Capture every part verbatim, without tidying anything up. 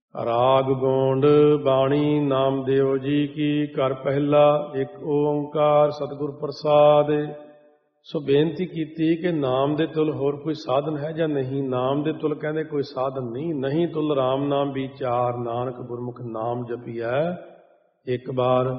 ਰਾਗ ਗੋਂਡ ਬਾਣੀ ਨਾਮਦੇਵ ਜੀ ਕੀ। ਘਰ ਪਹਿਲਾ ਇੱਕ ਓੰਕਾਰ ਸਤਿਗੁਰ ਪ੍ਰਸਾਦਿ। ਸੋ ਬੇਨਤੀ ਕੀਤੀ ਕਿ ਨਾਮ ਦੇ ਤੁਲ ਹੋਰ ਕੋਈ ਸਾਧਨ ਹੈ ਜਾਂ ਨਹੀਂ। ਨਾਮ ਦੇ ਤੁਲ ਕਹਿੰਦੇ ਕੋਈ ਸਾਧਨ ਨਹੀਂ। ਨਹੀਂ ਤੁਲ ਰਾਮ ਨਾਮ ਵਿਚਾਰ, ਨਾਨਕ ਗੁਰਮੁਖ ਨਾਮ ਜਪੀਐ ਇੱਕ ਬਾਰ।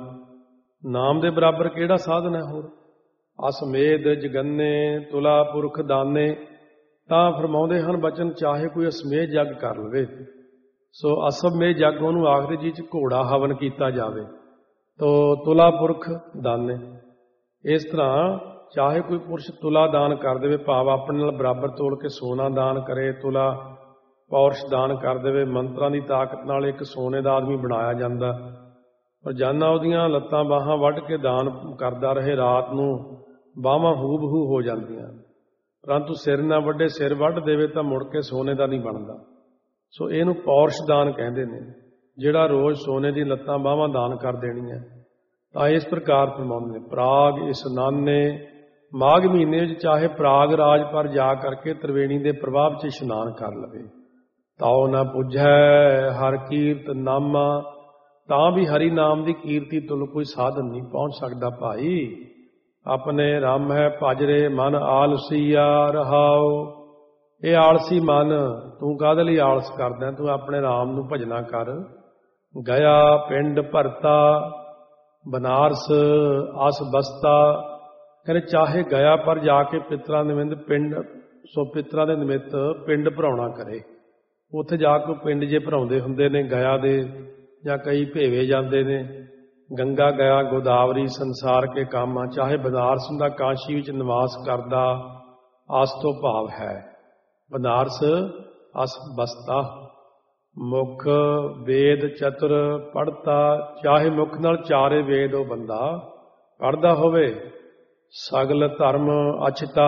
ਨਾਮ ਦੇ ਬਰਾਬਰ ਕਿਹੜਾ ਸਾਧਨ ਹੈ ਹੋਰ। ਅਸਮੇਧ ਜਗੰਨੇ ਤੁਲਾ ਪੁਰਖ ਦਾਨੇ। ਤਾਂ ਫਰਮਾਉਂਦੇ ਹਨ ਬਚਨ, ਚਾਹੇ ਕੋਈ ਅਸਮੇਧ ਜੱਗ ਕਰ ਲਵੇ। ਸੋ ਅਸਮੇਧ ਜੱਗ ਉਹਨੂੰ ਆਖਦੇ ਜਿਹ 'ਚ ਘੋੜਾ ਹਵਨ ਕੀਤਾ ਜਾਵੇ। ਤੋ ਤੁਲਾ ਪੁਰਖ ਦਾਨੇ। ਇਸ ਤਰ੍ਹਾਂ ਚਾਹੇ ਕੋਈ ਪੁਰਸ਼ ਤੁਲਾ ਦਾਨ ਕਰ ਦੇਵੇ, ਭਾਵ ਆਪਣੇ ਨਾਲ ਬਰਾਬਰ ਤੋਲ ਕੇ ਸੋਨਾ ਦਾਨ ਕਰੇ, ਤੁਲਾ ਪੌਰਸ਼ ਦਾਨ ਕਰ ਦੇਵੇ। ਮੰਤਰਾਂ ਦੀ ਤਾਕਤ ਨਾਲ ਇੱਕ ਸੋਨੇ ਦਾ ਆਦਮੀ ਬਣਾਇਆ ਜਾਂਦਾ। ਰੋਜ਼ਾਨਾ ਉਹਦੀਆਂ ਲੱਤਾਂ ਬਾਹਾਂ ਵੱਢ ਕੇ ਦਾਨ ਕਰਦਾ ਰਹੇ, ਰਾਤ ਨੂੰ ਬਾਹਾਂ ਹੂ ਬਹੂ ਹੋ ਜਾਂਦੀਆਂ। ਪਰੰਤੂ ਸਿਰ ਨਾ ਵੱਢੇ, ਸਿਰ ਵੱਢ ਦੇਵੇ ਤਾਂ ਮੁੜ ਕੇ ਸੋਨੇ ਦਾ ਨਹੀਂ ਬਣਦਾ। ਸੋ ਇਹਨੂੰ ਪੌਰਸ਼ ਦਾਨ ਕਹਿੰਦੇ ਨੇ, ਜਿਹੜਾ ਰੋਜ਼ ਸੋਨੇ ਦੀ ਲੱਤਾਂ ਬਾਹਾਂ ਦਾਨ ਕਰ ਦੇਣੀ ਹੈ। ਤਾਂ ਇਸ ਪ੍ਰਕਾਰ ਫਰਮਾਉਂਦੇ ਨੇ, ਪ੍ਰਾਗ ਇਸਨਾਨੇ। ਮਾਘ ਮਹੀਨੇ ਵਿੱਚ ਚਾਹੇ ਪ੍ਰਾਗ ਰਾਜ ਪਰ ਜਾ ਕਰਕੇ ਤ੍ਰਿਵੇਣੀ ਦੇ ਪ੍ਰਵਾਹ 'ਚ ਇਸ਼ਨਾਨ ਕਰ ਲਵੇ। ਤਾਉ ਨਾ ਪੁੱਜੈ ਹਰ ਕੀਰਤ ਨਾਮਾ। ਤਾਂ ਵੀ ਹਰੀ ਨਾਮ ਦੀ ਕੀਰਤੀ ਤੁਲ ਕੋਈ ਸਾਧਨ ਨਹੀਂ ਪਹੁੰਚ ਸਕਦਾ ਭਾਈ। ਆਪਣੇ ਰਾਮ ਹੈ ਭਜਰੇ ਮਨ ਆਲਸੀਆ ਰਹਾਓ। ਇਹ ਆਲਸੀ ਮਨ, ਤੂੰ ਕਾਹਦੇ ਲਈ ਆਲਸ ਕਰਦਾ। ਤੂੰ ਆਪਣੇ ਰਾਮ ਨੂੰ ਭਜਨਾ ਕਰ। ਗਿਆ ਪਿੰਡ ਭਰਤਾ ਬਨਾਰਸ ਅਸ ਬਸਤਾ। ਕਹਿੰਦੇ ਚਾਹੇ ਗਿਆ ਪਰ ਜਾ ਕੇ ਪਿਤਰਾਂ ਨਿਮਿਤ ਪਿੰਡ, ਸੋ ਪਿਤਰਾਂ ਦੇ ਨਿਮਿਤ ਪਿੰਡ ਭਰਾਉਣਾ ਕਰੇ। ਉੱਥੇ ਜਾ ਕੇ ਪਿੰਡ ਜੇ ਭਰਾਉਂਦੇ ਹੁੰਦੇ ਨੇ ਗਿਆ ਦੇ, ਜਾਂ ਕਈ ਭੇਵੇ ਜਾਂਦੇ ਨੇ। ਗੰਗਾ ਗਿਆ ਗੋਦਾਵਰੀ ਸੰਸਾਰ ਕੇ ਕੰਮ ਆ। ਚਾਹੇ ਬਨਾਰਸ ਹੁੰਦਾ, ਕਾਸ਼ੀ ਵਿੱਚ ਨਿਵਾਸ ਕਰਦਾ। ਆਸ ਤੋਂ ਭਾਵ ਹੈ ਬਨਾਰਸ ਅਸ ਬਸਤਾ। ਮੁੱਖ ਵੇਦ ਚਤੁਰ ਪੜ੍ਹਤਾ। ਚਾਹੇ ਮੁੱਖ ਨਾਲ ਚਾਰੇ ਵੇਦ ਉਹ ਬੰਦਾ ਪੜ੍ਹਦਾ ਹੋਵੇ। ਸਗਲ ਧਰਮ ਅਛਤਾ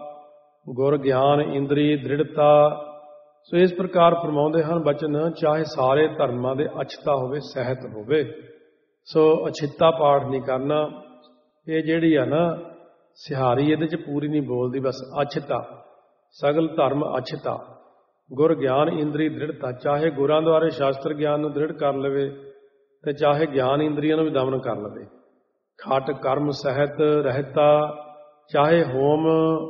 ਗੁਰ ਗਿਆਨ ਇੰਦਰੀ ਦ੍ਰਿੜਤਾ। ਸੋ ਇਸ ਪ੍ਰਕਾਰ ਫਰਮਾਉਂਦੇ ਹਨ ਬਚਨ, ਚਾਹੇ ਸਾਰੇ ਧਰਮਾਂ ਦੇ ਅਛਤਾ ਹੋਵੇ, ਸਹਿਤ ਹੋਵੇ। ਸੋ ਅਛਿਤਾ ਪਾਠ ਨਹੀਂ ਕਰਨਾ। ਇਹ ਜਿਹੜੀ ਆ ਨਾ ਸਿਹਾਰੀ, ਇਹਦੇ 'ਚ ਪੂਰੀ ਨਹੀਂ ਬੋਲਦੀ, ਬਸ ਅਛਤਾ। ਸਗਲ ਧਰਮ ਅਛਤਾ ਗੁਰ ਗਿਆਨ ਇੰਦਰੀ ਦ੍ਰਿੜਤਾ। ਚਾਹੇ ਗੁਰਾਂ ਦੁਆਰੇ ਸ਼ਾਸਤਰ ਗਿਆਨ ਨੂੰ ਦ੍ਰਿੜ ਕਰ ਲਵੇ, ਤੇ ਚਾਹੇ ਗਿਆਨ ਇੰਦਰੀਆਂ ਨੂੰ ਵੀ ਦਮਨ ਕਰ ਲਵੇ। ਖਟ ਕਰਮ ਸਹਿਤ ਰਹਿਤਾ। ਚਾਹੇ ਹੋਮ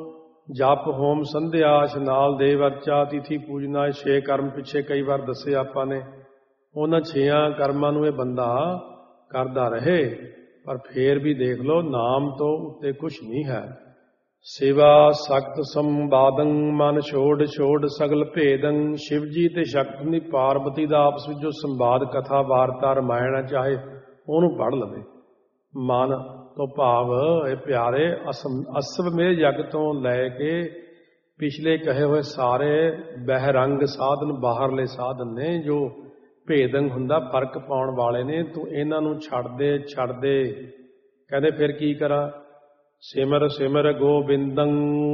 ਜਪ ਹੋਮ ਸੰਧਿਆ ਇਸ਼ਨਾਨ ਦੇਵ ਅਰਚਾ ਤਿਥੀ ਪੂਜਨਾ। ਛੇ ਕਰਮ ਪਿੱਛੇ ਕਈ ਵਾਰ ਦੱਸੇ ਆਪਾਂ ਨੇ। ਉਹਨਾਂ ਛੇਆਂ ਕਰਮਾਂ ਨੂੰ ਇਹ ਬੰਦਾ ਕਰਦਾ ਰਹੇ, ਪਰ ਫੇਰ ਵੀ ਦੇਖ ਲਓ ਨਾਮ ਤੋਂ ਉੱਤੇ ਕੁਛ ਨਹੀਂ ਹੈ। ਸੇਵਾ ਸਖਤ ਸੰਵਾਦੰ ਮਨ ਛੋੜ ਛੋੜ ਸਗਲ ਭੇਦੰ। ਸ਼ਿਵ ਜੀ ਤੇ ਸ਼ਕਤੀ ਦੀ ਪਾਰਵਤੀ ਦਾ ਆਪਸ ਵਿੱਚ ਜੋ ਸੰਵਾਦ ਕਥਾ ਵਾਰਤਾ ਰਮਾਇਣ ਹੈ, ਚਾਹੇ ਉਹਨੂੰ ਪੜ੍ਹ ਲਵੇ। ਮਨ ਤੋਂ ਭਾਵ ਇਹ ਪਿਆਰੇ ਅਸਮ ਅਸਵਮੇਧ ਜਗ ਤੋਂ ਲੈ ਕੇ ਪਿਛਲੇ ਕਹੇ ਹੋਏ ਸਾਰੇ ਬਹਿਰੰਗ ਸਾਧਨ, ਬਾਹਰਲੇ ਸਾਧਨ ਨੇ ਜੋ ਭੇਦੰਗ ਹੁੰਦਾ, ਫਰਕ ਪਾਉਣ ਵਾਲੇ ਨੇ। ਤੂੰ ਇਹਨਾਂ ਨੂੰ ਛੱਡਦੇ ਛੱਡਦੇ ਕਹਿੰਦੇ ਫਿਰ ਕੀ ਕਰਾਂ। ਸਿਮਰ ਸਿਮਰ ਗੋਬਿੰਦੰ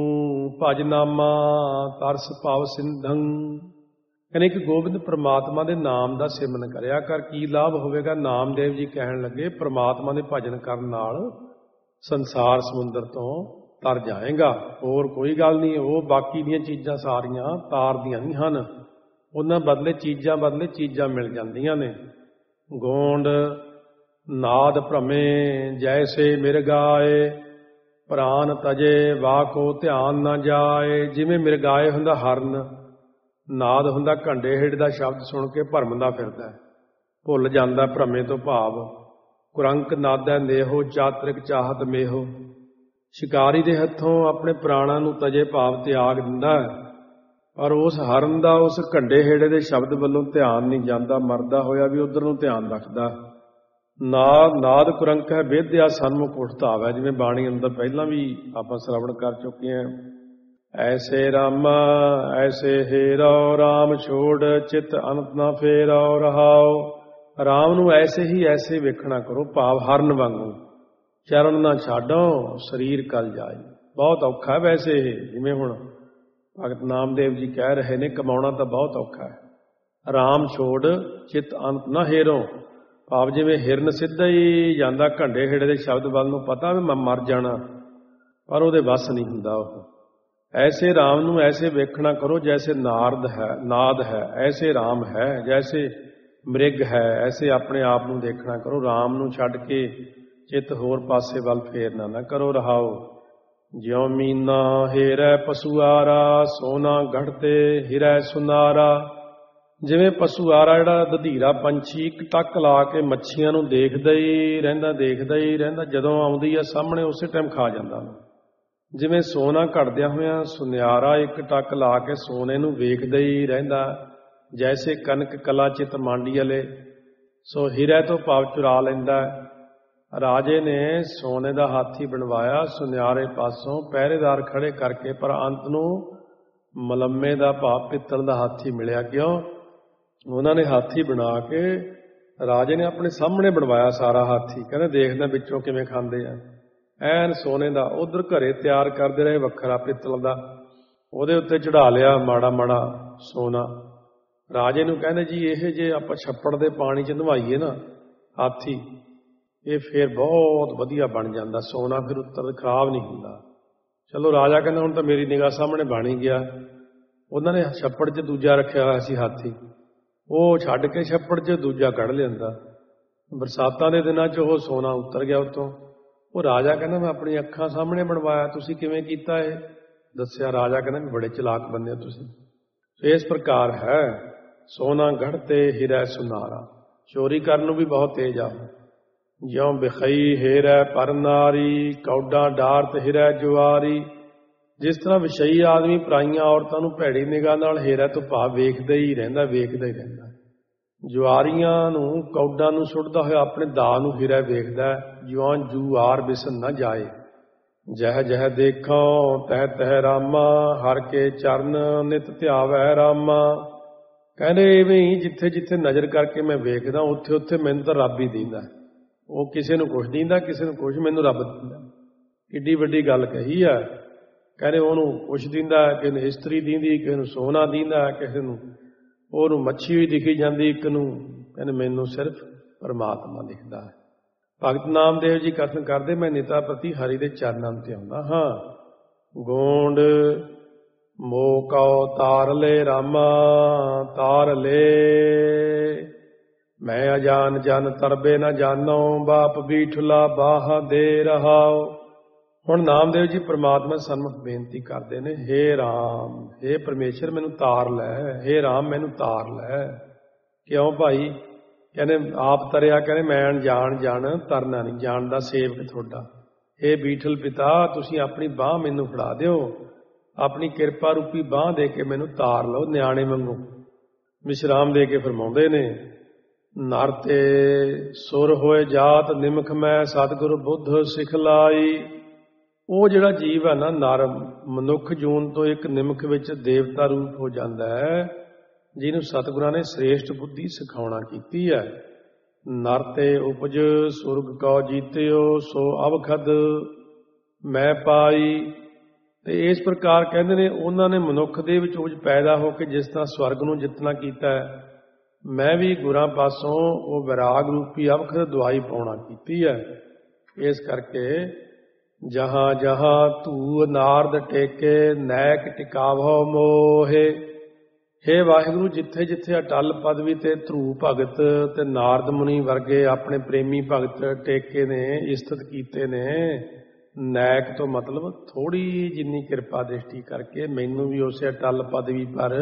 ਭਜ ਨਾਮਾ ਤਰਸ ਭਾਵ ਸਿੰਧੰ। ਕਹਿੰਦੇ ਕਿ ਗੋਬਿੰਦ ਪ੍ਰਮਾਤਮਾ ਦੇ ਨਾਮ ਦਾ ਸਿਮਰਨ ਕਰਿਆ ਕਰ। ਕੀ ਲਾਭ ਹੋਵੇਗਾ। ਨਾਮਦੇਵ ਜੀ ਕਹਿਣ ਲੱਗੇ ਪ੍ਰਮਾਤਮਾ ਦੇ ਭਜਨ ਕਰਨ ਨਾਲ ਸੰਸਾਰ ਸਮੁੰਦਰ ਤੋਂ ਤਰ ਜਾਏਗਾ। ਹੋਰ ਕੋਈ ਗੱਲ ਨਹੀਂ। ਉਹ ਬਾਕੀ ਦੀਆਂ ਚੀਜ਼ਾਂ ਸਾਰੀਆਂ ਤਾਰਦੀਆਂ ਨਹੀਂ ਹਨ। ਉਹਨਾਂ ਬਦਲੇ ਚੀਜ਼ਾਂ ਬਦਲੇ ਚੀਜ਼ਾਂ ਮਿਲ ਜਾਂਦੀਆਂ ਨੇ। ਗੋਂਡ ਨਾਦ ਭ੍ਰਮੇ ਜੈਸੇ ਮਿਰਗਾਏ। ਪ੍ਰਾਨ ਤਜੇ ਵਾਕੋ ਧਿਆਨ ਨਾ ਜਾਏ। ਜਿਵੇਂ ਮਿਰਗਾਏ ਹੁੰਦਾ ਹਰਨ, ਨਾਦ ਹੁੰਦਾ ਘੰਡੇ ਹੇਠ ਦਾ ਸ਼ਬਦ ਸੁਣ ਕੇ ਭਰਮਦਾ ਫਿਰਦਾ, ਭੁੱਲ ਜਾਂਦਾ। ਭ੍ਰਮੇ ਤੋਂ ਭਾਵ ਕੁਰੰਕ ਨਾਦੈ ਨੇਹੋ ਚਾਤਰਿਕ ਚਾਹਤ ਮੇਹੋ। ਸ਼ਿਕਾਰੀ ਦੇ ਹੱਥੋਂ ਆਪਣੇ ਪ੍ਰਾਣਾਂ ਨੂੰ ਤਜੇ ਭਾਵ ਤਿਆਗ ਦਿੰਦਾ, ਪਰ ਉਸ ਹਰਨ ਦਾ ਉਸ ਘੰਡੇ ਹੇੜੇ ਦੇ ਸ਼ਬਦ ਵੱਲੋਂ ਧਿਆਨ ਨਹੀਂ ਜਾਂਦਾ। ਮਰਦਾ ਹੋਇਆ ਵੀ ਉਧਰ ਨੂੰ ਧਿਆਨ ਰੱਖਦਾ। ਨਾਦ ਨਾਦ ਕੁਰੰਕ ਹੈ ਵੇਦਿਆ ਸਨਮੁਖ ਉਠਤਾਵ ਹੈ। ਜਿਵੇਂ ਬਾਣੀ ਅੰਦਰ ਪਹਿਲਾਂ ਵੀ ਆਪਾਂ ਸ਼੍ਰਵਣ ਕਰ ਚੁੱਕੇ ਹਾਂ। ਐਸੇ ਰਾਮਾ ਐਸੇ ਹੇਰਾਓ ਰਾਮ ਛੋੜ ਚਿਤ ਅਨੰਤ ਨਾ ਫੇਰਾਓ ਰਹਾਓ। ਰਾਮ ਨੂੰ ਐਸੇ ਹੀ ਐਸੇ ਵੇਖਣਾ ਕਰੋ, ਭਾਵ ਹਰਨ ਵਾਂਗੂ। ਚਰਨ ਨਾ ਛਾਡੋ ਸਰੀਰ ਕਲ ਜਾਏ। ਬਹੁਤ ਔਖਾ ਵੈਸੇ ਇਹ, ਜਿਵੇਂ ਹੁਣ ਭਗਤ ਨਾਮਦੇਵ ਜੀ ਕਹਿ ਰਹੇ ਨੇ, ਕਮਾਉਣਾ ਤਾਂ ਬਹੁਤ ਔਖਾ ਹੈ। ਰਾਮ ਛੋੜ ਚਿਤ ਅਨੰਤ ਨਾ ਹੇਰੋ, ਭਾਵ ਜਿਵੇਂ ਹਿਰਨ ਸਿੱਧਾ ਹੀ ਜਾਂਦਾ ਘੰਡੇ ਹੇੜੇ ਦੇ ਸ਼ਬਦ ਵੱਲ ਨੂੰ, ਪਤਾ ਵੀ ਮੈਂ ਮਰ ਜਾਣਾ, ਪਰ ਉਹਦੇ ਵੱਸ ਨਹੀਂ ਹੁੰਦਾ ਉਹ। ਐਸੇ ਰਾਮ ਨੂੰ ਐਸੇ ਵੇਖਣਾ ਕਰੋ ਜੈਸੇ ਨਾਰਦ ਹੈ ਨਾਦ ਹੈ। ਐਸੇ ਰਾਮ ਹੈ ਜੈਸੇ ਮ੍ਰਿਗ ਹੈ, ਐਸੇ ਆਪਣੇ ਆਪ ਨੂੰ ਦੇਖਣਾ ਕਰੋ। ਰਾਮ ਨੂੰ ਛੱਡ ਕੇ ਚਿੱਤ ਹੋਰ ਪਾਸੇ ਵੱਲ ਫੇਰਨਾ ਨਾ ਕਰੋ। ਰਹਾਓ ਜਿਉ ਮੀਨਾ ਹੇਰੈ ਪਸੁਆਰਾ, ਸੋਨਾ ਗੜਤੇ ਹਿਰੈ ਸੁਨਾਰਾ। ਜਿਵੇਂ ਪਸੁਆਰਾ ਜਿਹੜਾ ਦਧੀਰਾ ਪੰਛੀ ਇੱਕ ਟੱਕ ਲਾ ਕੇ ਮੱਛੀਆਂ ਨੂੰ ਦੇਖਦਾ ਹੀ ਰਹਿੰਦਾ ਦੇਖਦਾ ਹੀ ਰਹਿੰਦਾ, ਜਦੋਂ ਆਉਂਦੀ ਆ ਸਾਹਮਣੇ ਉਸੇ ਟਾਈਮ ਖਾ ਜਾਂਦਾ। ਜਿਵੇਂ ਸੋਨਾ ਘੜਦਿਆਂ ਹੋਇਆਂ ਸੁਨਿਆਰਾ ਇੱਕ ਟੱਕ ਲਾ ਕੇ ਸੋਨੇ ਨੂੰ ਵੇਖਦਾ ਹੀ ਰਹਿੰਦਾ, ਜੈਸੇ ਕਨਕ ਕਲਾ ਚਿਤ ਮਾਂਡੀਅਲੇ। ਸੋ ਹਿਰੈ ਤੋਂ ਭਾਵ ਚੁਰਾ ਲੈਂਦਾ। ਰਾਜੇ ਨੇ ਸੋਨੇ ਦਾ ਹਾਥੀ ਬਣਵਾਇਆ ਸੁਨਿਆਰੇ ਪਾਸੋਂ ਪਹਿਰੇਦਾਰ ਖੜੇ ਕਰਕੇ, ਪਰ ਅੰਤ ਨੂੰ ਮਲੰਮੇ ਦਾ ਭਾਵ ਪਿੱਤਲ ਦਾ ਹਾਥੀ ਮਿਲਿਆ। ਕਿਉਂ? ਉਹਨਾਂ ਨੇ ਹਾਥੀ ਬਣਾ ਕੇ ਰਾਜੇ ਨੇ ਆਪਣੇ ਸਾਹਮਣੇ ਬਣਵਾਇਆ ਸਾਰਾ ਹਾਥੀ। ਕਹਿੰਦੇ ਦੇਖਦਾ ਵਿੱਚੋਂ ਕਿਵੇਂ ਖਾਂਦੇ ਆ, ਐਨ ਸੋਨੇ ਦਾ। ਉਧਰ ਘਰੇ ਤਿਆਰ ਕਰਦੇ ਰਹੇ ਵੱਖਰਾ ਪਿੱਤਲ ਦਾ, ਉਹਦੇ ਉੱਤੇ ਚੜਾ ਲਿਆ ਮਾੜਾ ਮਾੜਾ ਸੋਨਾ। ਰਾਜੇ ਨੂੰ ਕਹਿੰਦੇ ਜੀ ਇਹ ਜੇ ਆਪਾਂ ਛੱਪੜ ਦੇ ਪਾਣੀ 'ਚ ਨਵਾਈਏ ਨਾ ਹਾਥੀ, ਇਹ ਫੇਰ ਬਹੁਤ ਵਧੀਆ ਬਣ ਜਾਂਦਾ ਸੋਨਾ, ਫਿਰ ਉੱਤਰ ਖਰਾਬ ਨਹੀਂ ਹੁੰਦਾ। ਚਲੋ ਰਾਜਾ ਕਹਿੰਦਾ ਹੁਣ ਤਾਂ ਮੇਰੀ ਨਿਗਾਹ ਸਾਹਮਣੇ ਬਣ ਹੀ ਗਿਆ। ਉਹਨਾਂ ਨੇ ਛੱਪੜ 'ਚ ਦੂਜਾ ਰੱਖਿਆ ਹੋਇਆ ਸੀ ਹਾਥੀ, ਉਹ ਛੱਡ ਕੇ ਛੱਪੜ 'ਚ ਦੂਜਾ ਕੱਢ ਲਿਆਂਦਾ। ਬਰਸਾਤਾਂ ਦੇ ਦਿਨਾਂ 'ਚ ਉਹ ਸੋਨਾ ਉਤਰ ਗਿਆ ਉੱਤੋਂ। ਉਹ ਰਾਜਾ ਕਹਿੰਦਾ ਮੈਂ ਆਪਣੀ ਅੱਖਾਂ ਸਾਹਮਣੇ ਬਣਵਾਇਆ, ਤੁਸੀਂ ਕਿਵੇਂ ਕੀਤਾ ਇਹ? ਦੱਸਿਆ। ਰਾਜਾ ਕਹਿੰਦਾ ਵੀ ਬੜੇ ਚਲਾਕ ਬੰਦੇ ਹੋ ਤੁਸੀਂ। ਇਸ ਪ੍ਰਕਾਰ ਹੈ ਸੋਨਾ ਗੜਤੇ ਹਿਰੈ ਸੁਨਾਰਾ। ਚੋਰੀ ਕਰਨ ਨੂੰ ਵੀ ਬਹੁਤ ਤੇਜ਼ ਆ। ਜਿਉਂ ਬਿਖਈ ਹੇਰੈ ਪਰ ਨਾਰੀ, ਕੌਡਾ ਡਾਰਤ ਹਿਰੈ ਜੁਆਰੀ। ਜਿਸ ਤਰ੍ਹਾਂ ਵਿਸ਼ਈ ਆਦਮੀ ਪਰਾਈਆਂ ਔਰਤਾਂ ਨੂੰ ਭੈੜੀ ਨਿਗਾਹ ਨਾਲ ਹੇਰੈ ਤੋਂ ਭਾਵ ਵੇਖਦਾ ਹੀ ਰਹਿੰਦਾ ਵੇਖਦਾ ਹੀ ਰਹਿੰਦਾ। ਜੁਆਰੀਆਂ ਨੂੰ ਕੌਡਾਂ ਨੂੰ ਸੁੱਟਦਾ ਹੋਇਆ ਆਪਣੇ ਦਾਅ ਨੂੰ ਹਿਰੈ ਵੇਖਦਾ। ਜਿਉਂ ਜੂਆਰ ਬਿਸਨ ਨਾ ਜਾਏ, ਜਹ ਜਹ ਦੇਖਾਂ ਤਹ ਤਹ ਰਾਮਾ, ਹਰ ਕੇ ਚਰਨ ਨਿਤ ਧਿਆਵੈ ਰਾਮਾ। ਕਹਿੰਦੇ ਇਵੇਂ ਹੀ ਜਿੱਥੇ ਜਿੱਥੇ ਨਜ਼ਰ ਕਰਕੇ ਮੈਂ ਵੇਖਦਾ ਉੱਥੇ ਉੱਥੇ ਮੈਨੂੰ ਤਾਂ ਰੱਬ ਹੀ ਦਿੰਦਾ। ਉਹ ਕਿਸੇ ਨੂੰ ਕੁਛ ਦਿੰਦਾ, ਕਿਸੇ ਨੂੰ ਕੁਛ, ਮੈਨੂੰ ਰੱਬ ਦਿੰਦਾ। ਕਿੱਡੀ ਵੱਡੀ ਗੱਲ ਕਹੀ ਆ। ਕਹਿੰਦੇ ਉਹਨੂੰ ਕੁਛ ਦਿੰਦਾ, ਕਿਸੇ ਨੂੰ ਇਸਤਰੀ ਦਿੰਦੀ, ਕਿਸੇ ਨੂੰ ਸੋਨਾ ਦਿੰਦਾ, ਕਿਸੇ ਨੂੰ ਉਹਨੂੰ ਮੱਛੀ ਵੀ ਦਿਖੀ ਜਾਂਦੀ, ਇੱਕ ਨੂੰ। ਕਹਿੰਦੇ ਮੈਨੂੰ ਸਿਰਫ ਪਰਮਾਤਮਾ ਦਿਖਦਾ ਹੈ। ਭਗਤ ਨਾਮਦੇਵ ਜੀ ਕਥਨ ਕਰਦੇ, ਮੈਂ ਨਿਤਾ ਪ੍ਰਤੀ ਹਰੀ ਦੇ ਚਰਨਾਂ ਤੇ ਆਉਂਦਾ ਹਾਂ। ਗੋਂਡ ਮੋਹ ਕਉ ਤਾਰ ਲੈ ਰਾਮਾ, ਤਾਰ ਲੈ ਮੈਂ ਅਜਾਨ ਜਨ ਤਰਬੇ ਨਾ ਜਾਨੋ, ਬਾਪ ਬੀਠਲਾ ਬਾਹ ਦੇ ਰਹਾਓ। ਹੁਣ ਨਾਮਦੇਵ ਜੀ ਪ੍ਰਮਾਤਮਾ ਸਨਮੁਖ ਬੇਨਤੀ ਕਰਦੇ ਨੇ, ਹੇ ਰਾਮ, ਹੇ ਪਰਮੇਸ਼ਰ ਮੈਨੂੰ ਤਾਰ ਲੈ, ਹੇ ਰਾਮ ਮੈਨੂੰ ਤਾਰ ਲੈ। ਕਿਉਂ ਭਾਈ? ਕਹਿੰਦੇ ਆਪ ਤਰਿਆ, ਕਹਿੰਦੇ ਮੈਂ ਅਣਜਾਣ ਜਨ ਤਰਨਾ ਨਹੀਂ ਜਾਣਦਾ, ਸੇਵਕ ਤੁਹਾਡਾ। ਹੇ ਬੀਠਲ ਪਿਤਾ, ਤੁਸੀਂ ਆਪਣੀ ਬਾਹ ਮੈਨੂੰ ਫੜਾ ਦਿਓ, ਆਪਣੀ ਕਿਰਪਾ ਰੂਪੀ ਬਾਹ ਦੇ ਕੇ ਮੈਨੂੰ ਤਾਰ ਲਓ ਨਿਆਣੇ ਵਾਂਗੂ। ਵਿਸ਼ਰਾਮ ਦੇ ਕੇ ਫਰਮਾਉਂਦੇ ਨੇ, ਨਰ ਤੇ ਸੁਰ ਹੋਏ ਜਾਤ ਨਿਮਖ ਮੈਂ, ਸਤਿਗੁਰ ਬੁੱਧ ਸਿਖਲਾਈ। ਉਹ ਜਿਹੜਾ ਜੀਵ ਹੈ ਨਾ ਨਰ, ਮਨੁੱਖ ਜੂਨ ਤੋਂ ਇੱਕ ਨਿਮਖ ਵਿੱਚ ਦੇਵਤਾ ਰੂਪ ਹੋ ਜਾਂਦਾ ਹੈ, ਜਿਹਨੂੰ ਸਤਿਗੁਰਾਂ ਨੇ ਸ੍ਰੇਸ਼ਟ ਬੁੱਧੀ ਸਿਖਾਉਣਾ ਕੀਤੀ ਹੈ। ਨਰ ਤੇ ਉਪਜ ਸੁਰਗ ਕਉ ਜੀਤਿਓ, ਸੋ ਅਵਖਦ ਮੈਂ ਪਾਈ। ਤੇ ਇਸ ਪ੍ਰਕਾਰ ਕਹਿੰਦੇ ਨੇ ਉਹਨਾਂ ਨੇ ਮਨੁੱਖ ਦੇ ਵਿੱਚ ਉਪਜ ਪੈਦਾ ਹੋ ਕੇ ਜਿਸ ਤਰ੍ਹਾਂ ਸਵਰਗ ਨੂੰ ਜਿੱਤਣਾ ਕੀਤਾ ਹੈ, ਮੈਂ ਵੀ ਗੁਰਾਂ ਪਾਸੋਂ ਉਹ ਵਿਰਾਗ ਰੂਪੀ ਅਵਖਦ ਦਵਾਈ ਪਾਉਣਾ ਕੀਤੀ ਹੈ। ਇਸ ਕਰਕੇ ਜਹਾਂ ਜਹਾਂ ਧੂ ਨਾਰਦ ਟੇਕੇ, ਨੈਕ ਟਿਕਾਵੋ ਮੋਹੇ। ਹੇ ਵਾਹਿਗੁਰੂ, ਜਿੱਥੇ ਜਿੱਥੇ ਅਟਲ ਪਦਵੀ ਤੇ ਧਰੂ ਭਗਤ ਤੇ ਨਾਰਦ ਮੁਨੀ ਵਰਗੇ ਆਪਣੇ ਪ੍ਰੇਮੀ ਭਗਤ ਟੇਕੇ ਨੇ, ਇਸਤਤ ਕੀਤੇ ਨੇ। ਨੈਕ ਤੋਂ ਮਤਲਬ ਥੋੜੀ ਜਿੰਨੀ ਕਿਰਪਾ ਦ੍ਰਿਸ਼ਟੀ ਕਰਕੇ ਮੈਨੂੰ ਵੀ ਉਸੇ ਅਟਲ ਪਦਵੀ ਪਰ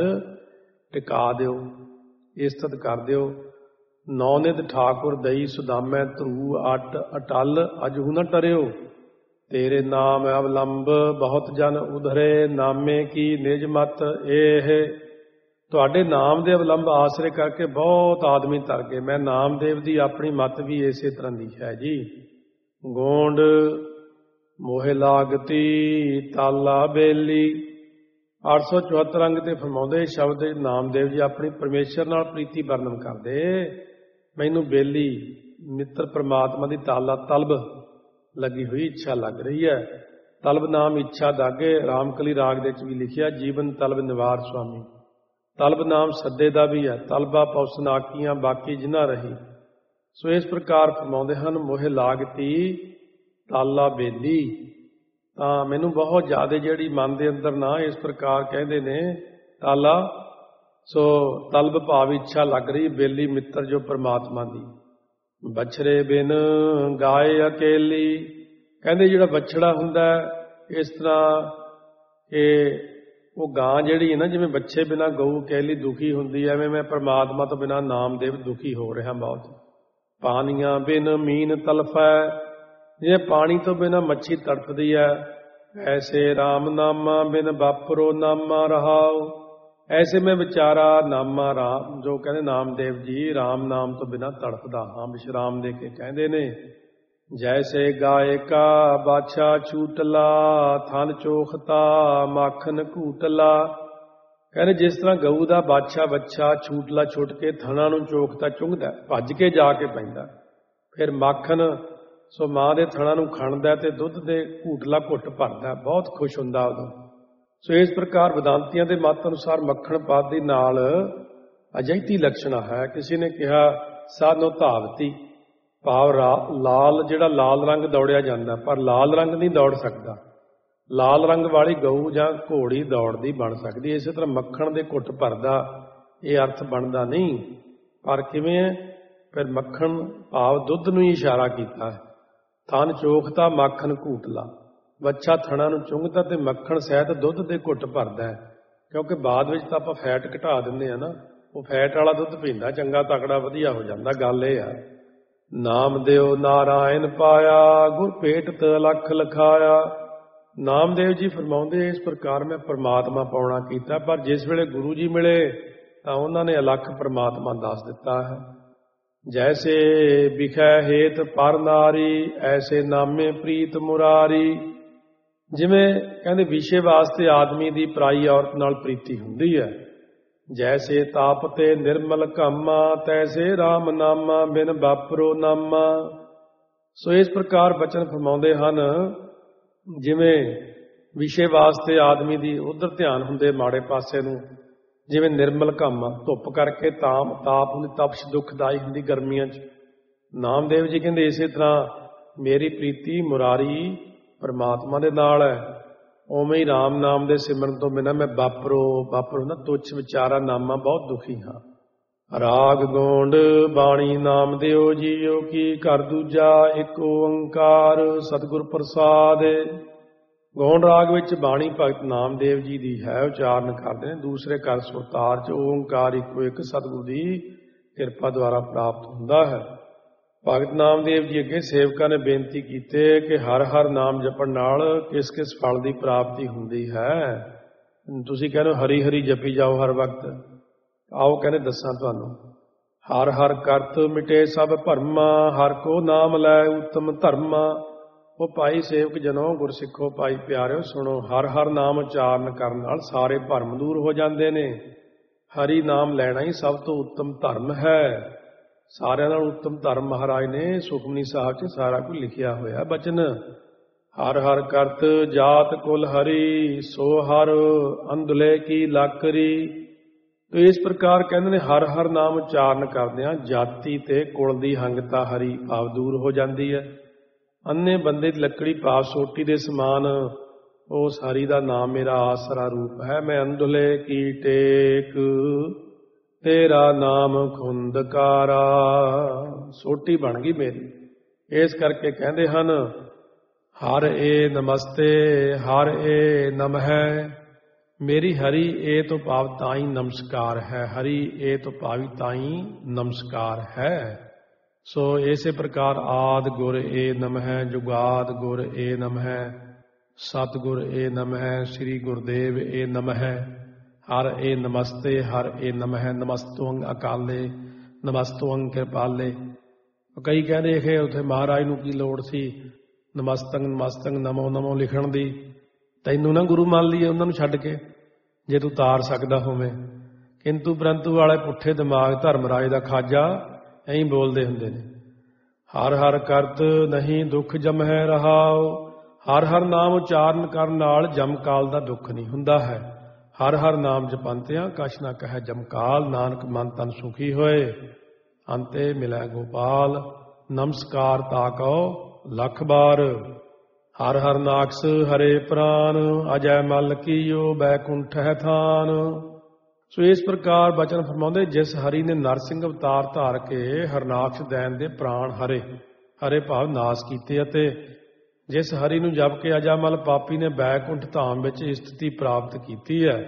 ਟਿਕਾ ਦਿਓ, ਇਸਤਤ ਕਰ ਦਿਓ। ਨੌਨਿਧ ਠਾਕੁਰ ਦਈ ਸੁਦਾਮੈ, ਧਰੂ ਅਟ ਅਟਲ ਅਜਹੂ ਨ ਟਰਿਓ। ਤੇਰੇ ਨਾਮ ਅਵਲੰਬ ਬਹੁਤ ਜਨ ਉਧਰੇ, ਨਾਮੇ ਕੀ ਨਿਜ ਮਤ ਇਹ। ਤੁਹਾਡੇ ਨਾਮ ਦੇ ਅਵਲੰਬ ਆਸਰੇ ਕਰਕੇ ਬਹੁਤ ਆਦਮੀ ਤਰ ਗਏ। ਮੈਂ ਨਾਮਦੇਵ ਦੀ ਆਪਣੀ ਮਤ ਵੀ ਇਸੇ ਤਰ੍ਹਾਂ ਦੀ ਹੈ ਜੀ। ਗੋਂਡ ਮੋਹਿ ਲਾਗਤੀ ਤਾਲਾ ਬੇਲੀ। ਅੱਠ ਸੌ ਚੁਹੱਤਰ ਅੰਗ ਤੇ ਫਰਮਾਉਂਦੇ ਸ਼ਬਦ ਨਾਮਦੇਵ ਜੀ ਆਪਣੀ ਪਰਮੇਸ਼ਰ ਨਾਲ ਪ੍ਰੀਤੀ ਵਰਣਨ ਕਰਦੇ। ਮੈਨੂੰ ਬੇਲੀ ਮਿੱਤਰ ਪਰਮਾਤਮਾ ਦੀ ਤਾਲਾ ਤਲਬ ਲੱਗੀ ਹੋਈ, ਇੱਛਾ ਲੱਗ ਰਹੀ ਹੈ। ਤਲਬ ਨਾਮ ਇੱਛਾ ਦਾਗੇ ਰਾਮਕਲੀ ਰਾਗ ਦੇ ਵਿੱਚ ਵੀ ਲਿਖਿਆ, ਜੀਵਨ ਤਲਬ ਨਿਵਾਰ ਸੁਆਮੀ। ਤਲਬ ਨਾਮ ਸੱਦੇ ਦਾ ਵੀ ਹੈ, ਤਲਬਾ ਪੌਸਨ ਆਕੀਆਂ ਬਾਕੀ ਜਿਨਾ ਰਹੀ। ਸੋ ਇਸ ਪ੍ਰਕਾਰ ਫਰਮਾਉਂਦੇ ਹਨ, ਮੋਹਿ ਲਾਗਤੀ ਤਾਲਾ ਬੇਲੀ। ਤਾਂ ਮੈਨੂੰ ਬਹੁਤ ਜ਼ਿਆਦਾ ਜਿਹੜੀ ਮਨ ਦੇ ਅੰਦਰ ਨਾ ਇਸ ਪ੍ਰਕਾਰ ਕਹਿੰਦੇ ਨੇ ਤਾਲਾ ਸੋ ਤਲਬ ਭਾਵ ਇੱਛਾ ਲੱਗ ਰਹੀ ਬੇਲੀ ਮਿੱਤਰ ਜੋ ਪ੍ਰਮਾਤਮਾ ਦੀ। ਬਛੜੇ ਬਿਨ ਗਾਏ ਅਕੇਲੀ, ਕਹਿੰਦੇ ਜਿਹੜਾ ਬਛੜਾ ਹੁੰਦਾ ਇਸ ਤਰ੍ਹਾਂ ਇਹ ਉਹ ਗਾਂ ਜਿਹੜੀ ਹੈ ਨਾ, ਜਿਵੇਂ ਬੱਚੇ ਬਿਨਾਂ ਗਊ ਅਕੇਲੀ ਦੁਖੀ ਹੁੰਦੀ ਹੈ, ਐਵੇਂ ਮੈਂ ਪ੍ਰਮਾਤਮਾ ਤੋਂ ਬਿਨਾਂ ਨਾਮਦੇਵ ਦੁਖੀ ਹੋ ਰਿਹਾ ਬਹੁਤ। ਪਾਣੀਆਂ ਬਿਨ ਮੀਨ ਤਲਫੈ, ਜਿਵੇਂ ਪਾਣੀ ਤੋਂ ਬਿਨਾਂ ਮੱਛੀ ਤੜਫਦੀ ਹੈ, ਐਸੇ ਰਾਮ ਨਾਮਾ ਬਿਨ ਬਾਪਰੋ ਨਾਮਾ ਰਹਾਉ, ਐਸੇ ਮੈਂ ਵਿਚਾਰਾ ਨਾਮਾ ਰਾਮ, ਜੋ ਕਹਿੰਦੇ ਨਾਮਦੇਵ ਜੀ ਰਾਮ ਨਾਮ ਤੋਂ ਬਿਨਾਂ ਤੜਫਦਾ ਹਾਂ। ਵਿਸ਼ਰਾਮ ਦੇ ਕੇ ਕਹਿੰਦੇ ਨੇ, ਜੈਸੇ ਗਾਏ ਕਾ ਬਾਛਾ ਛੂਟਲਾ, ਥਨ ਚੋਖਤਾ ਮਾਖਨ ਘੂਟਲਾ, ਕਹਿੰਦੇ ਜਿਸ ਤਰ੍ਹਾਂ ਗਊ ਦਾ ਬਾਛਾ ਬੱਚਾ ਛੂਟਲਾ ਛੁੱਟ ਕੇ ਥਣਾ ਨੂੰ ਚੋਖਤਾ ਚੁੰਘਦਾ, ਭੱਜ ਕੇ ਜਾ ਕੇ ਪੈਂਦਾ, ਫਿਰ ਮਾਖਨ ਸੋ ਮਾਂ ਦੇ ਥਣਾ ਨੂੰ ਖਣਦਾ ਤੇ ਦੁੱਧ ਦੇ ਘੂਟਲਾ ਘੁੱਟ ਭਰਦਾ, ਬਹੁਤ ਖੁਸ਼ ਹੁੰਦਾ ਉਦੋਂ। ਸੋ ਇਸ ਪ੍ਰਕਾਰ ਵਿਦਾਂਤੀਆਂ ਦੇ ਮਤ ਅਨੁਸਾਰ ਮੱਖਣ ਪਦ ਦੇ ਨਾਲ ਅਜੈਤੀ ਲਕਸ਼ਣਾ ਹੈ। ਕਿਸੇ ਨੇ ਕਿਹਾ ਸਾਧਨੋ ਧਾਵਤੀ, ਭਾਵ ਲਾਲ, ਜਿਹੜਾ ਲਾਲ ਰੰਗ ਦੌੜਿਆ ਜਾਂਦਾ, ਪਰ ਲਾਲ ਰੰਗ ਨਹੀਂ ਦੌੜ ਸਕਦਾ। ਲਾਲ ਰੰਗ ਵਾਲੀ ਗਊ ਜਾਂ ਘੋੜੀ ਦੌੜਦੀ ਬਣ ਸਕਦੀ। ਇਸੇ ਤਰ੍ਹਾਂ ਮੱਖਣ ਦੇ ਘੁੱਟ ਭਰਦਾ, ਇਹ ਅਰਥ ਬਣਦਾ ਨਹੀਂ। ਪਰ ਕਿਵੇਂ ਹੈ? ਫਿਰ ਮੱਖਣ ਭਾਵ ਦੁੱਧ ਨੂੰ ਹੀ ਇਸ਼ਾਰਾ ਕੀਤਾ ਹੈ। ਥਨ ਚੋਖਤਾ ਮਾਖਨ ਘੂਟਲਾ, ਬੱਚਾ ਥਣਾ ਨੂੰ ਚੁੰਘਦਾ ਤੇ ਮੱਖਣ ਸਹਿਤ ਦੁੱਧ ਦੇ ਘੁੱਟ ਭਰਦਾ ਹੈ। ਕਿਉਂਕਿ ਬਾਅਦ ਵਿੱਚ ਤਾਂ ਆਪਾਂ ਫੈਟ ਘਟਾ ਦਿੰਦੇ ਹਾਂ ਨਾ, ਉਹ ਫੈਟ ਵਾਲਾ ਦੁੱਧ ਪੀਂਦਾ, ਚੰਗਾ ਤਕੜਾ ਵਧੀਆ ਹੋ ਜਾਂਦਾ। ਗੱਲ ਇਹ ਆ, ਨਾਮਦੇਵ ਨਾਰਾਇਣ ਪਾਇਆ, ਗੁਰ ਭੇਟਤ ਅਲਖ ਲਖਾਇਆ। ਨਾਮਦੇਵ ਜੀ ਫਰਮਾਉਂਦੇ, ਇਸ ਪ੍ਰਕਾਰ ਮੈਂ ਪਰਮਾਤਮਾ ਪਾਉਣਾ ਕੀਤਾ, ਪਰ ਜਿਸ ਵੇਲੇ ਗੁਰੂ ਜੀ ਮਿਲੇ ਤਾਂ ਉਹਨਾਂ ਨੇ ਅਲਖ ਪਰਮਾਤਮਾ ਦੱਸ ਦਿੱਤਾ ਹੈ। ਜੈਸੇ ਵਿਖੈ ਹੇਤ ਪਰ ਨਾਰੀ, ਐਸੇ ਨਾਮੇ ਪ੍ਰੀਤ ਮੁਰਾਰੀ। ਜਿਵੇਂ ਕਹਿੰਦੇ ਵਿਸ਼ੇ ਵਾਸਤੇ ਆਦਮੀ ਦੀ ਪਰਾਈ ਔਰਤ ਨਾਲ ਪ੍ਰੀਤੀ ਹੁੰਦੀ ਹੈ। ਜੈਸੇ ਤਾਪ ਤੇ ਨਿਰਮਲ ਕਾਮਾ, ਤੈਸੇ ਰਾਮ ਨਾਮਾ ਬਿਨ ਬਾਪਰੋ ਨਾਮਾ। ਸੋ ਇਸ ਪ੍ਰਕਾਰ ਬਚਨ ਫਰਮਾਉਂਦੇ ਹਨ, ਜਿਵੇਂ ਵਿਸ਼ੇ ਵਾਸਤੇ ਆਦਮੀ ਦੀ ਉਧਰ ਧਿਆਨ ਹੁੰਦੇ ਮਾੜੇ ਪਾਸੇ ਨੂੰ, ਜਿਵੇਂ ਨਿਰਮਲ ਕਾਮਾ, ਧੁੱਪ ਕਰਕੇ ਤਾਪ ਤਾਪ ਹੁੰਦੀ, ਤਪਸ਼ ਦੁਖਦਾਈ ਹੁੰਦੀ ਗਰਮੀਆਂ 'ਚ। ਨਾਮਦੇਵ ਜੀ ਕਹਿੰਦੇ ਇਸੇ ਤਰ੍ਹਾਂ ਮੇਰੀ ਪ੍ਰੀਤੀ ਮੁਰਾਰੀ ਪਰਮਾਤਮਾ ਦੇ ਨਾਲ ਹੈ। ਉਵੇਂ ਹੀ ਰਾਮ ਨਾਮ ਦੇ ਸਿਮਰਨ ਤੋਂ ਬਿਨਾਂ ਮੈਂ ਬਾਪਰੋ, ਬਾਪਰੋ ਨਾ ਤੁੱਛ ਵਿਚਾਰਾ ਨਾਮਾ, ਬਹੁਤ ਦੁਖੀ ਹਾਂ। ਰਾਗ ਗੋਂਡ ਬਾਣੀ ਨਾਮਦੇਵ ਜੀਓ ਕੀ, ਘਰ ਦੂਜਾ ਇੱਕ ਓੰਕਾਰ ਸਤਿਗੁਰ ਪ੍ਰਸਾਦ। ਗੌਣ ਰਾਗ ਵਿੱਚ ਬਾਣੀ ਭਗਤ ਨਾਮਦੇਵ ਜੀ ਦੀ ਹੈ, ਉਚਾਰਨ ਕਰਦੇ ਨੇ। ਦੂਸਰੇ ਘਰ ਸੁਰਤਾਰ 'ਚ ਓੰਕਾਰ ਇੱਕੋ ਇੱਕ ਸਤਿਗੁਰ ਦੀ ਕਿਰਪਾ ਦੁਆਰਾ ਪ੍ਰਾਪਤ ਹੁੰਦਾ ਹੈ। ਭਗਤ ਨਾਮਦੇਵ ਜੀ ਅੱਗੇ ਸੇਵਕਾਂ ਨੇ ਬੇਨਤੀ ਕੀਤੀ ਕਿ ਹਰ ਹਰ ਨਾਮ ਜਪਣ ਨਾਲ ਕਿਸ ਕਿਸ ਫਲ ਦੀ ਪ੍ਰਾਪਤੀ ਹੁੰਦੀ ਹੈ। ਤੁਸੀਂ ਕਹਿੰਦੇ ਹਰੀ ਹਰੀ ਜਪੀ ਜਾਓ ਹਰ ਵਕਤ, ਆਓ ਕਹਿੰਦੇ ਦੱਸਾਂ ਤੁਹਾਨੂੰ। ਹਰ ਹਰ ਕਰਤ ਮਿਟੇ ਸਭ ਭਰਮਾ, ਹਰ ਕੋ ਨਾਮ ਲੈ ਉਤਮ ਧਰਮਾ। ਉਹ ਭਾਈ ਸੇਵਕ ਜਨੋ, ਗੁਰਸਿੱਖੋ, ਭਾਈ ਪਿਆਰਿਓ ਸੁਣੋ, ਹਰ ਹਰ ਨਾਮ ਉਚਾਰਨ ਕਰਨ ਨਾਲ ਸਾਰੇ ਭਰਮ ਦੂਰ ਹੋ ਜਾਂਦੇ ਨੇ। ਹਰੀ ਨਾਮ ਲੈਣਾ ਹੀ ਸਭ ਤੋਂ ਉੱਤਮ ਧਰਮ ਹੈ। ਸਾਰਿਆਂ ਨਾਲ ਉੱਤਮ ਧਰਮ ਮਹਾਰਾਜ ਨੇ ਸੁਖਮਨੀ ਸਾਹਿਬ 'ਚ ਸਾਰਾ ਕੁਝ ਲਿਖਿਆ ਹੋਇਆ ਬਚਨ। ਹਰ ਹਰ ਕਰਤ ਜਾਤ ਕੁਲ ਹਰੀ, ਸੋ ਹਰ ਅੰਧਲੇ ਕੀ ਲਾਕਰੀ। ਤੇ ਇਸ ਪ੍ਰਕਾਰ ਕਹਿੰਦੇ ਨੇ ਹਰ ਹਰ ਨਾਮ ਉਚਾਰਨ ਕਰਦਿਆਂ ਜਾਤੀ ਤੇ ਕੁਲ ਦੀ ਹੰਗਤਾ ਹਰੀ ਭਾਵ ਦੂਰ ਹੋ ਜਾਂਦੀ ਹੈ। ਅੰਨੇ ਬੰਦੇ ਦੀ ਲੱਕੜੀ ਭਾਵ ਸੋਟੀ ਦੇ ਸਮਾਨ ਉਸ ਹਰੀ ਦਾ ਨਾਮ ਮੇਰਾ ਆਸਰਾ ਰੂਪ ਹੈ। ਮੈਂ ਅੰਧਲੇ ਕੀ ਟੇਕ, ਤੇਰਾ ਨਾਮ ਖੁੰਦਕਾਰਾ। ਸੋਟੀ ਬਣ ਗਈ ਮੇਰੀ। ਇਸ ਕਰਕੇ ਕਹਿੰਦੇ ਹਨ ਹਰ ਏ ਨਮਸਤੇ, ਹਰ ਏ ਨਮਹਿ। ਮੇਰੀ ਹਰੀ ਏ ਤੋਂ ਭਾਵ ਤਾਈ ਨਮਸਕਾਰ ਹੈ, ਹਰੀ ਏ ਤੋਂ ਭਾਵੀ ਤਾਈ ਨਮਸਕਾਰ ਹੈ। ਸੋ ਇਸੇ ਪ੍ਰਕਾਰ ਆਦ ਗੁਰ ਏ ਨਮਹਿ, ਜੁਗਾਦ ਗੁਰ ਏ ਨਮਹਿ, ਸਤਿਗੁਰ ਏ ਨਮਹਿ, ਸ੍ਰੀ ਗੁਰਦੇਵ ਏ ਨਮਹਿ। ਹਰ ਏ ਨਮਸਤੇ, ਹਰ ਏ ਨਮਹਿ। ਨਮਸਤੁੰ ਅਕਾਲੇ, ਨਮਸਤੁੰ ਕਿਰਪਾਲੇ। ਕਈ ਕਹਿੰਦੇ ਕਿ ਉੱਥੇ ਮਹਾਰਾਜ ਨੂੰ ਕੀ ਲੋੜ ਸੀ ਨਮਸਤੰ ਨਮਸਤੰ ਨਮੋ ਨਮੋ ਲਿਖਣ ਦੀ। ਤੈਨੂੰ ਨਾ ਗੁਰੂ ਮੰਨ ਲਈਏ ਉਹਨਾਂ ਨੂੰ ਛੱਡ ਕੇ, ਜੇ ਤੂੰ ਤਾਰ ਸਕਦਾ ਹੋਵੇਂ। ਕਿੰਤੂ ਪ੍ਰੰਤੂ ਵਾਲੇ ਪੁੱਠੇ ਦਿਮਾਗ ਧਰਮਰਾਜ ਦਾ ਖਾਜਾ ਐਂ ਬੋਲਦੇ ਹੁੰਦੇ ਨੇ। ਹਰ ਹਰ ਕਰਤ ਨਹੀਂ ਦੁੱਖ ਜਮਹਿ ਰਹਾਉ। ਹਰ ਹਰ ਨਾਮ ਉਚਾਰਨ ਕਰਨ ਨਾਲ ਜਮਕਾਲ ਦਾ ਦੁੱਖ ਨਹੀਂ ਹੁੰਦਾ ਹੈ। ਹਰ ਹਰ ਨਾਮ ਜਪੰਤਿਆਂ ਕਛ ਨਾ ਕਹਿ ਜਮਕਾਲ, ਨਾਨਕ ਮਨ ਤਨ ਸੁਖੀ ਹੋਏ। ਅੰਤੇ ਮਿਲੈ ਗੋਪਾਲ, ਨਮਸਕਾਰ ਤਾਕੋ ਲੱਖ ਬਾਰ। ਹਰ ਹਰ ਨਾਕਸ ਹਰੇ ਪ੍ਰਾਨ, ਅਜੈ ਮਲ ਕੀਓ ਬੈਕੁੰਠ ਹੈ ਥਾਨ। ਸੋ ਇਸ ਪ੍ਰਕਾਰ ਬਚਨ ਫਰਮਾਉਂਦੇ, ਜਿਸ ਹਰੀ ਨੇ ਨਰਸਿੰਘ ਅਵਤਾਰ ਧਾਰ ਕੇ ਹਰਨਾਕਸ਼ ਦੈਨ ਦੇ ਪ੍ਰਾਣ ਹਰੇ ਹਰੇ ਭਾਵ ਨਾਸ ਕੀਤੇ, ਅਤੇ ਜਿਸ ਹਰੀ ਨੂੰ ਜਪ ਕੇ ਅਜਾਮਲ ਪਾਪੀ ਨੇ ਬੈਕੁੰਠ ਧਾਮ ਵਿੱਚ ਸਥਿਤੀ ਪ੍ਰਾਪਤ ਕੀਤੀ ਹੈ।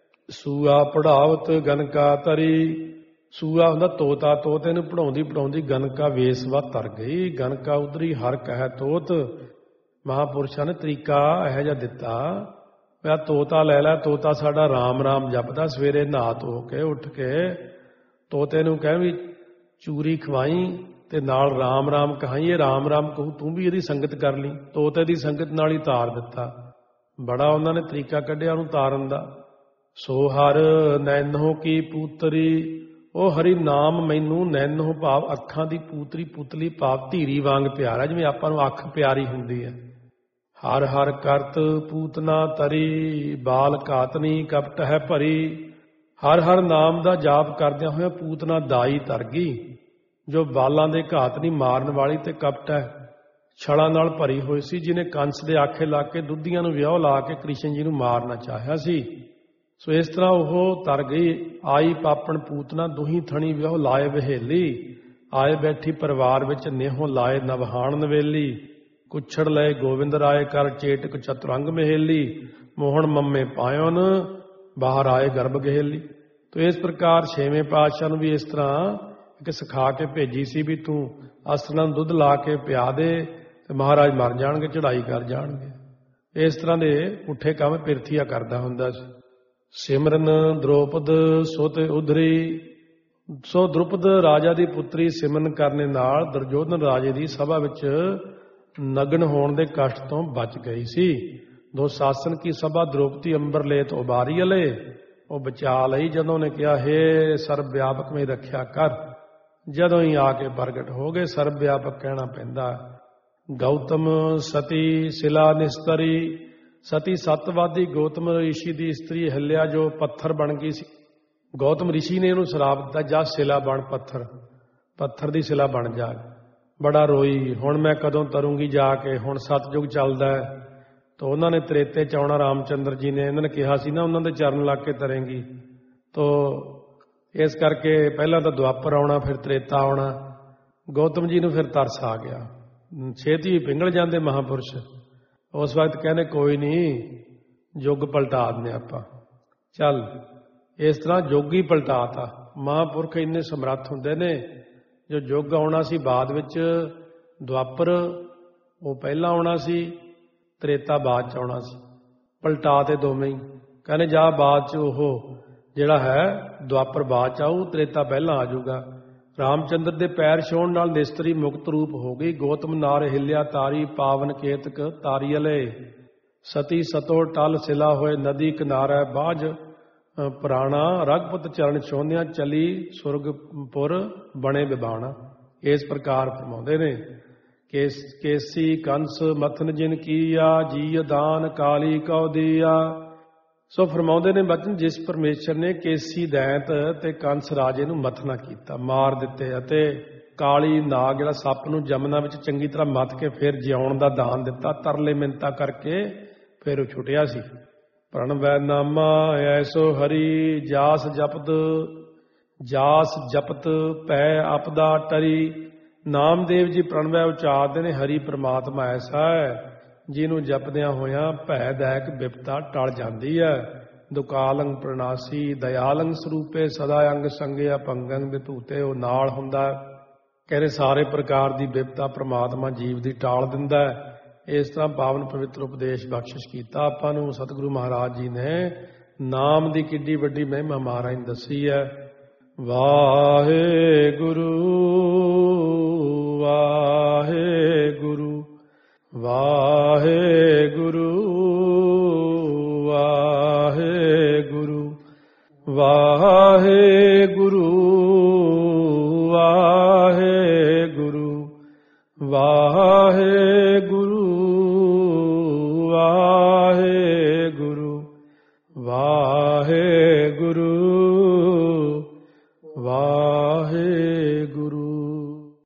ਸੂਆ ਪੜਾਵਤ ਗਨਕਾ ਤਰੀ, ਸੂਆ ਹੁੰਦਾ ਤੋਤਾ, ਤੋਤੇ ਨੂੰ ਪੜਾਉਂਦੀ ਪੜਾਉਂਦੀ ਗਨਕਾ ਵੇਸਵਾ ਤਰ ਗਈ। ਗਨਕਾ ਉਧਰੀ ਹਰ ਕਹਿ ਤੋਤ, ਮਹਾਂਪੁਰਸ਼ਾਂ ਨੇ ਤਰੀਕਾ ਇਹੋ ਜਿਹਾ ਦਿੱਤਾ, ਆ ਤੋਤਾ ਲੈ ਲੈ, ਤੋਤਾ ਸਾਡਾ ਰਾਮ ਰਾਮ ਜਪਦਾ, ਸਵੇਰੇ ਨਹਾ ਧੋ ਕੇ ਉੱਠ ਕੇ ਤੋਤੇ ਨੂੰ ਕਹਿ ਵੀ ਚੂਰੀ ਖਵਾਈ ਤੇ ਨਾਲ ਰਾਮ ਰਾਮ ਕਹਾਈ, ਇਹ ਰਾਮ ਰਾਮ ਕਹੂ, ਤੂੰ ਵੀ ਇਹਦੀ ਸੰਗਤ ਕਰ ਲਈ। ਤੋਤੇ ਦੀ ਸੰਗਤ ਨਾਲ ਹੀ ਤਾਰ ਦਿੱਤਾ। ਬੜਾ ਉਹਨਾਂ ਨੇ ਤਰੀਕਾ ਕੱਢਿਆ ਉਹਨੂੰ ਤਾਰਨ ਦਾ। ਸੋ ਹਰ ਨੈਨੋ ਕੀ ਪੂਤਰੀ, ਉਹ ਹਰੀ ਨਾਮ ਮੈਨੂੰ ਨੈਨੋ ਭਾਵ ਅੱਖਾਂ ਦੀ ਪੂਤਰੀ, ਪੁਤਲੀ ਭਾਵ ਧੀਰੀ ਵਾਂਗ ਪਿਆਰਾ, ਜਿਵੇਂ ਆਪਾਂ ਨੂੰ ਅੱਖ ਪਿਆਰੀ ਹੁੰਦੀ ਹੈ। ਹਰ ਹਰ ਕਰਤ ਪੂਤਨਾ ਤਰੀ, ਬਾਲ ਘਾਤਨੀ ਕਪਟ ਹੈ ਭਰੀ। ਹਰ ਹਰ ਨਾਮ ਦਾ ਜਾਪ ਕਰਦਿਆਂ ਹੋਇਆ ਪੂਤਨਾ ਦਾਈ ਤਰ ਗਈ, ਜੋ ਬਾਲਾਂ ਦੇ ਘਾਤ ਨਹੀਂ ਮਾਰਨ ਵਾਲੀ ਤੇ ਕਪਟ ਹੈ, ਛਲਾਂ ਨਾਲ ਭਰੀ ਹੋਈ ਸੀ, ਜਿਹਨੇ ਕੰਸ ਦੇ ਆਖੇ ਲਾ ਕੇ ਦੁੱਧੀਆਂ ਨੂੰ ਵਿਆਹ ਲਾ ਕੇ ਕ੍ਰਿਸ਼ਨ ਜੀ ਨੂੰ ਮਾਰਨਾ ਚਾਹਿਆ ਸੀ। ਸੋ ਇਸ ਤਰ੍ਹਾਂ ਉਹ ਤਰ ਗਈ। ਆਈ ਪਾਪਣ ਪੂਤਨਾ, ਦੁਹੀ ਥਣੀ ਵਿਆਹ ਲਾਏ ਵਹੇਲੀ। ਆਏ ਬੈਠੀ ਪਰਿਵਾਰ ਵਿੱਚ ਨੇਹੋਂ ਲਾਏ ਨਵਹਾਣ ਨਵੇਲੀ। ਕੁੱਛੜ ਲਏ ਗੋਬਿੰਦ ਰਾਏ ਕਰ ਚੇਟਕ ਚਤੁਰੰਗ ਮਹੇਲੀ। ਮੋਹਣ ਮੰਮੇ ਪਾਇਓਨ ਬਾਹਰ ਆਏ ਗਰਭ ਗਹੇਲੀ। ਤੋ ਇਸ ਪ੍ਰਕਾਰ ਛੇਵੇਂ ਪਾਤਸ਼ਾਹ ਨੂੰ ਵੀ ਇਸ ਤਰ੍ਹਾਂ ਕਿ ਸਿਖਾ ਕੇ ਭੇਜੀ ਸੀ ਵੀ ਤੂੰ ਅਸਲਾਂ ਨੂੰ ਦੁੱਧ ਲਾ ਕੇ ਪਿਆ ਦੇ ਤੇ ਮਹਾਰਾਜ ਮਰ ਜਾਣਗੇ, ਚੜ੍ਹਾਈ ਕਰ ਜਾਣਗੇ। ਇਸ ਤਰ੍ਹਾਂ ਦੇ ਪੁੱਠੇ ਕੰਮ ਪਿਰਥੀਆ ਕਰਦਾ ਹੁੰਦਾ ਸੀ। ਸਿਮਰਨ ਦ੍ਰੋਪਦ ਸੋ ਤੇ ਉਧਰੀ, ਸੋ ਦ੍ਰੁਪਦ ਰਾਜਾ ਦੀ ਪੁੱਤਰੀ ਸਿਮਰਨ ਕਰਨੇ ਨਾਲ ਦੁਰਯੋਧਨ ਰਾਜੇ ਦੀ ਸਭਾ ਵਿੱਚ ਨਗਨ ਹੋਣ ਦੇ ਕਸ਼ਟ ਤੋਂ ਬਚ ਗਈ ਸੀ। ਦੋ ਸਾਸਨ ਕੀ ਸਭਾ ਦ੍ਰੋਪਦੀ ਅੰਬਰ ਲੇਤ ਉਬਾਰੀ ਅਲੇ, ਉਹ ਬਚਾ ਲਈ ਜਦੋਂ ਉਹਨੇ ਕਿਹਾ ਹੇ ਸਰਬ ਵਿਆਪਕ ਮੇਰੀ ਰੱਖਿਆ ਕਰ। ਜਦੋਂ ਹੀ ਆ ਕੇ ਪ੍ਰਗਟ ਹੋ ਗਏ, ਸਰਬ ਵਿਆਪਕ ਕਹਿਣਾ ਪੈਂਦਾ। ਗੌਤਮ ਸਤੀ ਸਿਲਾ ਨਿਸਤਰੀ, ਸਤੀ ਸਤਵਾਦੀ ਗੌਤਮ ਰਿਸ਼ੀ ਦੀ ਇਸਤਰੀ ਹਿੱਲਿਆ ਜੋ ਪੱਥਰ ਬਣ ਗਈ ਸੀ। ਗੌਤਮ ਰਿਸ਼ੀ ਨੇ ਉਹਨੂੰ ਸ਼ਰਾਪ ਦਿੱਤਾ, ਜਾ ਸਿਲਾ ਬਣ, ਪੱਥਰ ਪੱਥਰ ਦੀ ਸਿਲਾ ਬਣ ਜਾ। ਬੜਾ ਰੋਈ, ਹੁਣ ਮੈਂ ਕਦੋਂ ਤਰੂੰਗੀ ਜਾ ਕੇ, ਹੁਣ ਸਤਯੁਗ ਚੱਲਦਾ ਹੈ। ਤਾਂ ਉਹਨਾਂ ਨੇ ਤ੍ਰੇਤੇ ਚ ਆਉਣਾ, ਰਾਮਚੰਦਰ ਜੀ ਨੇ ਇਹਨਾਂ ਨੇ ਕਿਹਾ ਸੀ ਨਾ ਉਹਨਾਂ ਦੇ ਚਰਨ ਲੱਗ ਕੇ ਤਰੇਂਗੀ। ਤੋ ਇਸ ਕਰਕੇ ਪਹਿਲਾਂ ਤਾਂ ਦੁਆਪਰ ਆਉਣਾ, ਫਿਰ ਤ੍ਰੇਤਾ ਆਉਣਾ। ਗੌਤਮ ਜੀ ਨੂੰ ਫਿਰ ਤਰਸ ਆ ਗਿਆ, ਛੇਤੀ ਪਿੰਗਲ ਜਾਂਦੇ ਮਹਾਂਪੁਰਸ਼। ਉਸ ਵਕਤ ਕਹਿੰਦੇ ਕੋਈ ਨਹੀਂ, ਯੁੱਗ ਪਲਟਾ ਦਿੰਦੇ ਆਪਾਂ, ਚੱਲ। ਇਸ ਤਰ੍ਹਾਂ ਯੁੱਗ ਹੀ ਪਲਟਾਤਾ। ਮਹਾਂਪੁਰਖ ਇੰਨੇ ਸਮਰੱਥ ਹੁੰਦੇ ਨੇ। ਜੋ ਯੁੱਗ ਆਉਣਾ ਸੀ ਬਾਅਦ ਵਿੱਚ, ਦੁਆਪਰ ਉਹ ਪਹਿਲਾਂ ਆਉਣਾ ਸੀ, ਤ੍ਰੇਤਾ ਬਾਅਦ ਚ ਆਉਣਾ ਸੀ। ਪਲਟਾ ਤੇ ਦੋਵੇਂ ਹੀ। ਕਹਿੰਦੇ ਜਾ ਬਾਅਦ ਚ ਉਹ ਜਿਹੜਾ ਹੈ ਦੁਆਪਰ ਬਾਅਦ ਚ ਆਊ, ਤ੍ਰੇਤਾ ਪਹਿਲਾਂ ਆ ਜਾਊਗਾ। ਰਾਮਚੰਦਰ ਦੇ ਪੈਰ ਛੋਹਣ ਨਾਲ ਨਿਸਤਰੀ ਮੁਕਤ ਰੂਪ ਹੋ ਗਈ। ਗੌਤਮ ਨਾਰ ਹਿੱਲਿਆ ਤਾਰੀ, ਪਾਵਨ ਕੇਤਕ ਤਾਰੀਅਲੇ। ਸਤੀ ਸਤੋ ਟਲ ਸਿਲਾ ਹੋਏ, ਨਦੀ ਕਿਨਾਰਾ ਬਾਝ ਪੁਰਾਣਾ। ਰਘਪਤ ਚਰਨ ਛੋਹਦਿਆਂ ਚਲੀ ਸੁਰਗਪੁਰ ਬਣੇ ਬਿਬਾਣਾ। ਇਸ ਪ੍ਰਕਾਰ ਫਰਮਾਉਂਦੇ ਨੇ ਕੇਸ ਕੇਸੀ ਕੰਸ ਮਥਨ ਜਿਨ ਕੀਆ, ਜੀ ਦਾਨ ਕਾਲੀ ਕਉ ਦੀਆ। ਸੋ ਫਰਮਾਉਂਦੇ ਨੇ ਬਚਨ, ਜਿਸ ਪਰਮੇਸ਼ਰ ਨੇ ਕੇਸੀ ਦੈਂਤ ਤੇ ਕੰਸ ਰਾਜੇ ਨੂੰ ਮਥਨਾ ਕੀਤਾ, ਮਾਰ ਦਿੱਤੇ, ਅਤੇ ਕਾਲੀ ਨਾਗ ਜਿਹੜਾ ਸੱਪ ਨੂੰ ਜਮਨਾ ਵਿੱਚ ਚੰਗੀ ਤਰ੍ਹਾਂ ਮੱਥ ਕੇ ਫਿਰ ਜਿਉਣ ਦਾ ਦਾਨ ਦਿੱਤਾ। ਤਰਲੇ ਮਿੰਤਾ ਕਰਕੇ ਫਿਰ ਉਹ ਛੁੱਟਿਆ ਸੀ। ਪ੍ਰਣਵੈ ਨਾਮਾ ਐਸੋ ਹਰੀ, ਜਾਸ ਜਪਤ ਜਾਸ ਜਪਤ ਭੈ ਆਪਦਾ ਟਰੀ। ਨਾਮਦੇਵ ਜੀ ਪ੍ਰਣਵੈ ਉਚਾਰਦੇ ਨੇ, ਹਰੀ ਪ੍ਰਮਾਤਮਾ ਐਸਾ ਹੈ ਜਿਹਨੂੰ ਜਪਦਿਆਂ ਹੋਇਆਂ ਭੈਦਾਇਕ ਬਿਪਤਾ ਟਲ ਜਾਂਦੀ ਹੈ। ਦੁਕਾਲੰਗ ਪ੍ਰਣਾਸੀ ਦਇਆਲੰਗ ਸਰੂਪੇ, ਸਦਾ ਅੰਗ ਸੰਗੇ ਅਪੰਗੰਗ ਵਿਭੂਤੇ। ਉਹ ਨਾਲ ਹੁੰਦਾ, ਕਹਿੰਦੇ ਸਾਰੇ ਪ੍ਰਕਾਰ ਦੀ ਬਿਪਤਾ ਪ੍ਰਮਾਤਮਾ ਜੀਵ ਦੀ ਟਾਲ ਦਿੰਦਾ ਹੈ। ਇਸ ਤਰ੍ਹਾਂ ਪਾਵਨ ਪਵਿੱਤਰ ਉਪਦੇਸ਼ ਬਖਸ਼ਿਸ਼ ਕੀਤਾ ਆਪਾਂ ਨੂੰ ਸਤਿਗੁਰੂ ਮਹਾਰਾਜ ਜੀ ਨੇ। ਨਾਮ ਦੀ ਕਿੱਡੀ ਵੱਡੀ ਮਹਿਮਾ ਮਹਾਰਾਜ ਨੇ ਦੱਸੀ ਹੈ। ਵਾਹਿਗੁਰੂ ਵਾਹਿਗੁਰੂ ਵਾਹਿਗੁਰੂ ਵਾਹਿਗੁਰੂ ਵਾਹਿਗੁਰੂ